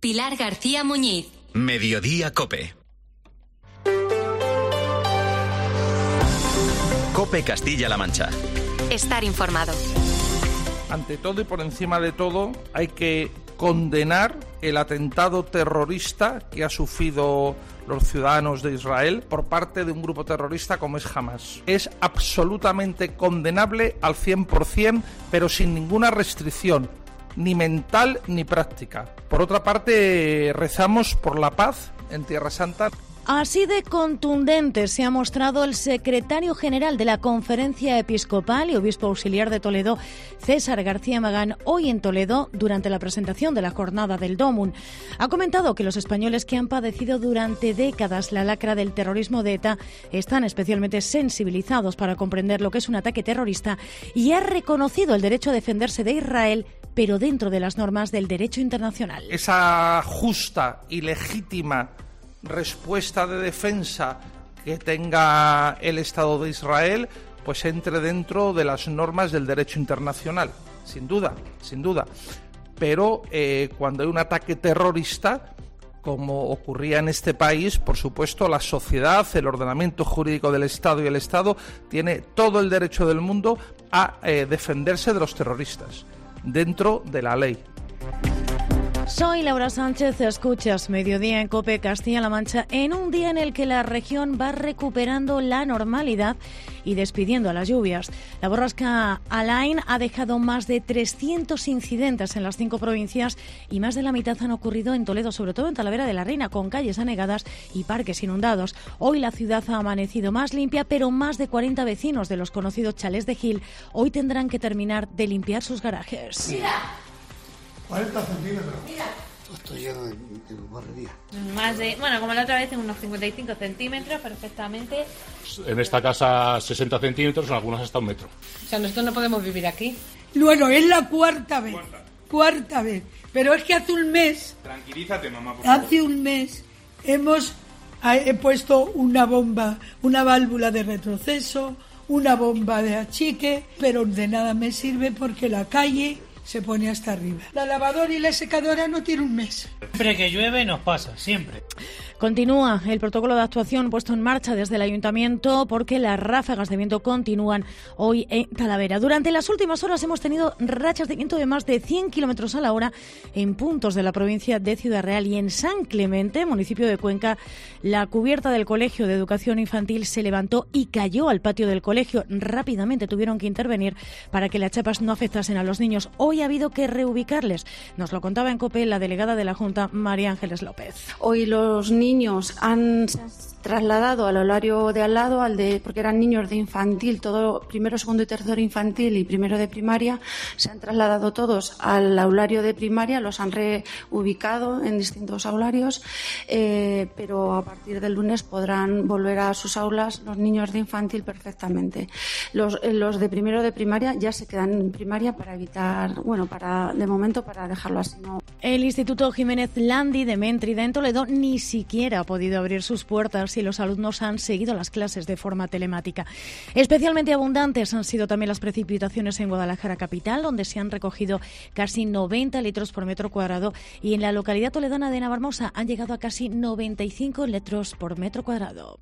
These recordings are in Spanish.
Pilar García Muñiz. Mediodía COPE. COPE Castilla-La Mancha. Estar informado. Ante todo y por encima de todo, hay que condenar el atentado terrorista que ha sufrido los ciudadanos de Israel por parte de un grupo terrorista como es Hamas. Es absolutamente condenable al 100%, pero sin ninguna restricción, ni mental ni práctica. Por otra parte, rezamos por la paz en Tierra Santa. Así de contundente se ha mostrado el secretario general de la Conferencia Episcopal y obispo auxiliar de Toledo, César García Magán, hoy en Toledo durante la presentación de la jornada del Domum. Ha comentado que los españoles que han padecido durante décadas la lacra del terrorismo de ETA están especialmente sensibilizados para comprender lo que es un ataque terrorista y ha reconocido el derecho a defenderse de Israel, pero dentro de las normas del derecho internacional. Esa justa y legítima respuesta de defensa que tenga el Estado de Israel, pues entre dentro de las normas del derecho internacional, sin duda. Pero cuando hay un ataque terrorista, como ocurría en este país, por supuesto, la sociedad, el ordenamiento jurídico del Estado y el Estado tiene todo el derecho del mundo a defenderse de los terroristas, dentro de la ley. Soy Laura Sánchez, escuchas Mediodía en COPE Castilla-La Mancha, en un día en el que la región va recuperando la normalidad y despidiendo a las lluvias. La borrasca Alain ha dejado más de 300 incidentes en las 5 provincias y más de la mitad han ocurrido en Toledo, sobre todo en Talavera de la Reina, con calles anegadas y parques inundados. Hoy la ciudad ha amanecido más limpia, pero más de 40 vecinos de los conocidos chalés de Gil hoy tendrán que terminar de limpiar sus garajes. Mira. 40 centímetros. Mira. Estoy lleno de barrería. Más de, como la otra vez, en unos 55 centímetros perfectamente. En esta casa 60 centímetros, en algunas hasta 1 metro. O sea, nosotros no podemos vivir aquí. Bueno, es la cuarta vez. Pero es que hace un mes... Tranquilízate, mamá, por favor. Hace un mes he puesto una bomba, una válvula de retroceso, una bomba de achique, pero de nada me sirve porque la calle se pone hasta arriba. La lavadora y la secadora no tienen un mes. Siempre que llueve nos pasa, siempre. Continúa el protocolo de actuación puesto en marcha desde el Ayuntamiento porque las ráfagas de viento continúan hoy en Talavera. Durante las últimas horas hemos tenido rachas de viento de más de 100 kilómetros a la hora en puntos de la provincia de Ciudad Real y en San Clemente, municipio de Cuenca. La cubierta del Colegio de Educación Infantil se levantó y cayó al patio del colegio. Rápidamente tuvieron que intervenir para que las chapas no afectasen a los niños. Hoy ha habido que reubicarles. Nos lo contaba en COPE la delegada de la Junta, María Ángeles López. Hoy los niños han trasladado al horario de al lado, porque eran niños de infantil, todo primero, segundo y tercero infantil y primero de primaria, se han trasladado todos al aulario de primaria, los han reubicado en distintos aularios, pero a partir del lunes podrán volver a sus aulas los niños de infantil perfectamente. Los de primero de primaria ya se quedan en primaria para evitar, de momento para dejarlo así. ¿No? El Instituto Jiménez Landi de Méntrida en Toledo ni siquiera ha podido abrir sus puertas y los alumnos han seguido las clases de forma telemática. Especialmente abundantes han sido también las precipitaciones en Guadalajara capital, donde se han recogido casi 90 litros por metro cuadrado, y en la localidad toledana de Navarmosa han llegado a casi 95 litros por metro cuadrado.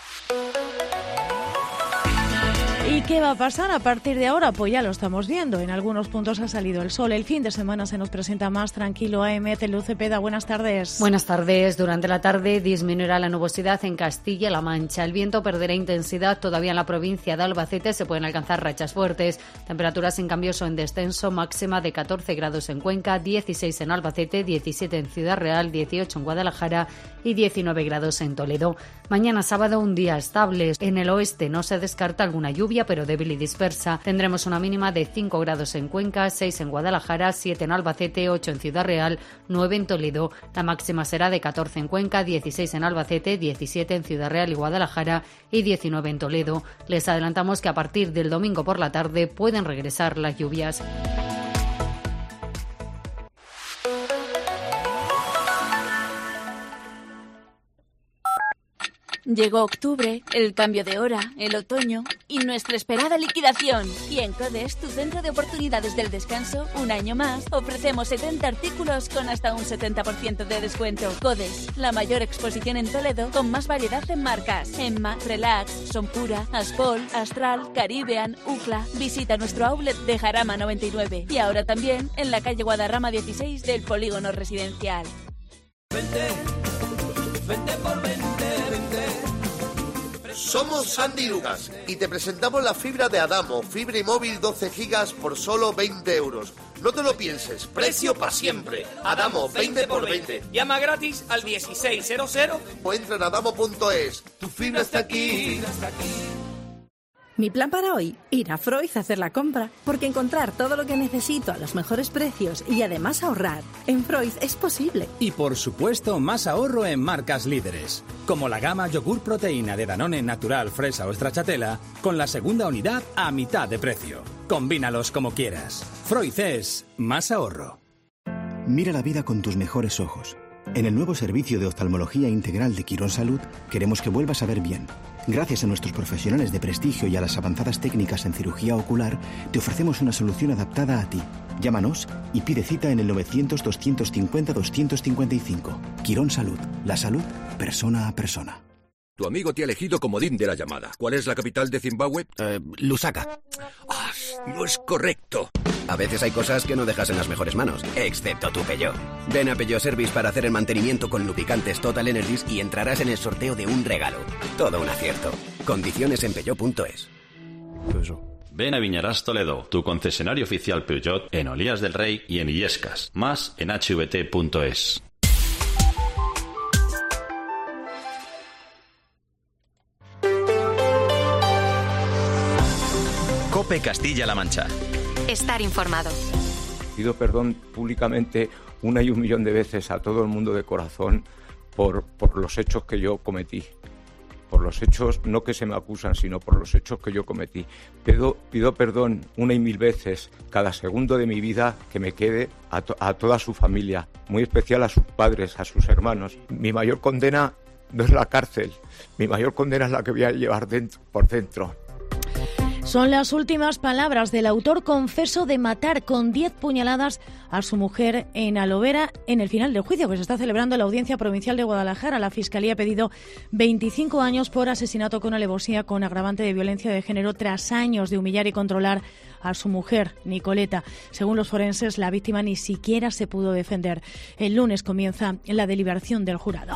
¿Y qué va a pasar a partir de ahora? Pues ya lo estamos viendo. En algunos puntos ha salido el sol. El fin de semana se nos presenta más tranquilo. AM Luz Cepeda, buenas tardes. Buenas tardes. Durante la tarde disminuirá la nubosidad en Castilla-La Mancha. El viento perderá intensidad. Todavía en la provincia de Albacete se pueden alcanzar rachas fuertes. Temperaturas en cambio son en descenso. Máxima de 14 grados en Cuenca, 16 en Albacete, 17 en Ciudad Real, 18 en Guadalajara y 19 grados en Toledo. Mañana sábado un día estable. En el oeste no se descarta alguna lluvia, pero débil y dispersa. Tendremos una mínima de 5 grados en Cuenca, 6 en Guadalajara, 7 en Albacete, 8 en Ciudad Real, 9 en Toledo. La máxima será de 14 en Cuenca, 16 en Albacete, 17 en Ciudad Real y Guadalajara y 19 en Toledo. Les adelantamos que a partir del domingo por la tarde pueden regresar las lluvias. Llegó octubre, el cambio de hora, el otoño y nuestra esperada liquidación. Y en Codes, tu centro de oportunidades del descanso, un año más, ofrecemos 70 artículos con hasta un 70% de descuento. Codes, la mayor exposición en Toledo con más variedad en marcas. Emma, Relax, Sonpura, Aspol, Astral, Caribbean, Ucla. Visita nuestro outlet de Jarama 99 y ahora también en la calle Guadarrama 16 del Polígono Residencial. Vente por 20. Somos Sandy Lucas y te presentamos la fibra de Adamo, fibra y móvil 12 gigas por solo 20 euros. No te lo pienses, precio para siempre. Adamo, 20 por 20. Llama gratis al 1600 o entra en adamo.es. Tu fibra está aquí. Mi plan para hoy, ir a Freud a hacer la compra, porque encontrar todo lo que necesito a los mejores precios y además ahorrar, en Freud es posible. Y por supuesto, más ahorro en marcas líderes, como la gama yogur proteína de Danone Natural, Fresa o Stracciatella, con la segunda unidad a mitad de precio. Combínalos como quieras. Freud es más ahorro. Mira la vida con tus mejores ojos. En el nuevo servicio de oftalmología integral de Quirón Salud, queremos que vuelvas a ver bien. Gracias a nuestros profesionales de prestigio y a las avanzadas técnicas en cirugía ocular, te ofrecemos una solución adaptada a ti. Llámanos y pide cita en el 900-250-255. Quirón Salud. La salud, persona a persona. Tu amigo te ha elegido comodín de la llamada. ¿Cuál es la capital de Zimbabue? Lusaka. No es correcto. A veces hay cosas que no dejas en las mejores manos, excepto tu Peugeot. Ven a Peugeot Service para hacer el mantenimiento con lubricantes Total Energies y entrarás en el sorteo de un regalo. Todo un acierto. Condiciones en peugeot.es. Ven a Viñarás Toledo, tu concesionario oficial Peugeot en Olías del Rey y en Illescas. Más en hvt.es. COPE Castilla-La Mancha. Estar informado. Pido perdón públicamente una y un millón de veces a todo el mundo de corazón por los hechos que yo cometí. Por los hechos, no que se me acusan, sino por los hechos que yo cometí. Pido perdón una y mil veces cada segundo de mi vida que me quede a toda su familia, muy especial a sus padres, a sus hermanos. Mi mayor condena no es la cárcel, mi mayor condena es la que voy a llevar por dentro. Son las últimas palabras del autor confeso de matar con 10 puñaladas a su mujer en Alovera en el final del juicio que se está celebrando en la Audiencia Provincial de Guadalajara. La Fiscalía ha pedido 25 años por asesinato con alevosía con agravante de violencia de género tras años de humillar y controlar a su mujer, Nicoleta. Según los forenses, la víctima ni siquiera se pudo defender. El lunes comienza la deliberación del jurado.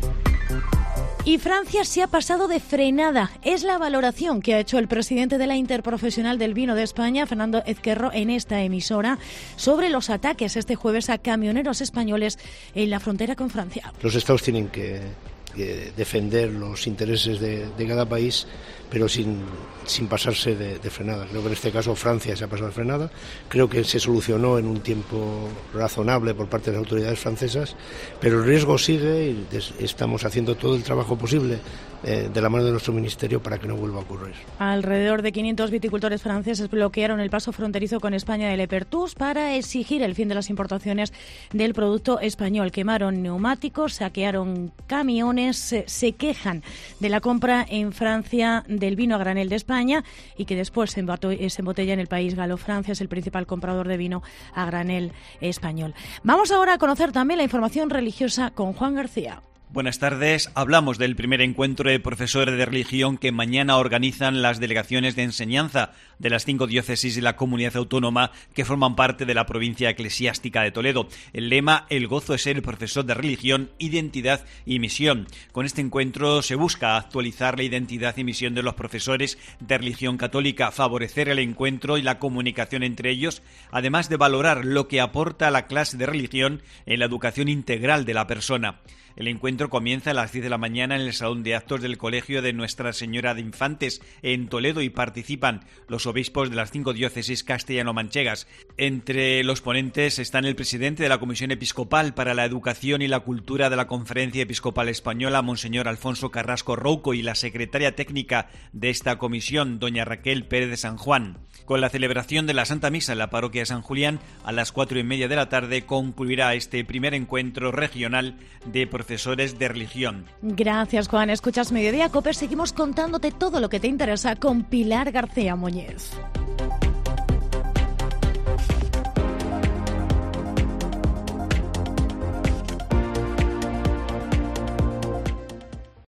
Y Francia se ha pasado de frenada. Es la valoración que ha hecho el presidente de la Interprofesional del Vino de España, Fernando Ezquerro, en esta emisora, sobre los ataques este jueves a camioneros españoles en la frontera con Francia. Los Estados tienen que defender los intereses de cada país, pero sin pasarse de frenada. Creo que en este caso Francia se ha pasado de frenada. Creo que se solucionó en un tiempo razonable por parte de las autoridades francesas, pero el riesgo sigue y estamos haciendo todo el trabajo posible de la mano de nuestro ministerio para que no vuelva a ocurrir. Alrededor de 500 viticultores franceses bloquearon el paso fronterizo con España de Lepertús para exigir el fin de las importaciones del producto español. Quemaron neumáticos, saquearon camiones, se quejan de la compra en Francia del vino a granel de España y que después se embotella en el país galo. Francia es el principal comprador de vino a granel español. Vamos ahora a conocer también la información religiosa con Juan García. Buenas tardes. Hablamos del primer encuentro de profesores de religión que mañana organizan las delegaciones de enseñanza de las 5 diócesis de la comunidad autónoma que forman parte de la provincia eclesiástica de Toledo. El lema: el gozo es ser el profesor de religión, identidad y misión. Con este encuentro se busca actualizar la identidad y misión de los profesores de religión católica, favorecer el encuentro y la comunicación entre ellos, además de valorar lo que aporta la clase de religión en la educación integral de la persona. El encuentro comienza a las 10 de la mañana en el Salón de Actos del Colegio de Nuestra Señora de Infantes en Toledo y participan los obispos de las 5 diócesis castellano-manchegas. Entre los ponentes están el presidente de la Comisión Episcopal para la Educación y la Cultura de la Conferencia Episcopal Española, Monseñor Alfonso Carrasco Rouco, y la secretaria técnica de esta comisión, doña Raquel Pérez de San Juan. Con la celebración de la Santa Misa en la parroquia de San Julián, a las 4:30 de la tarde concluirá este primer encuentro regional de profesores profesores de religión. Gracias, Juan. Escuchas Mediodía Cope. Seguimos contándote todo lo que te interesa con Pilar García Muñiz.